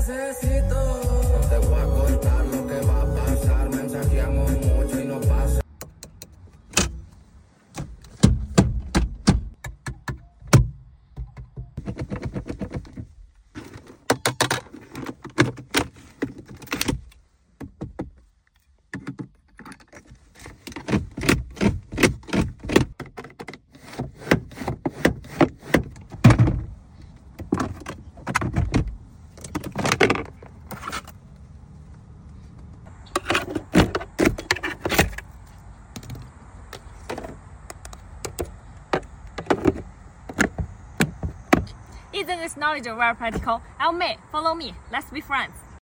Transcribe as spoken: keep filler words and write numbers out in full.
necesito. No te voy a contar lo que va a pasar. Mensajeamos mucho y no pasa. Isn't this knowledge very practical? I'll make. Follow me. Let's be friends.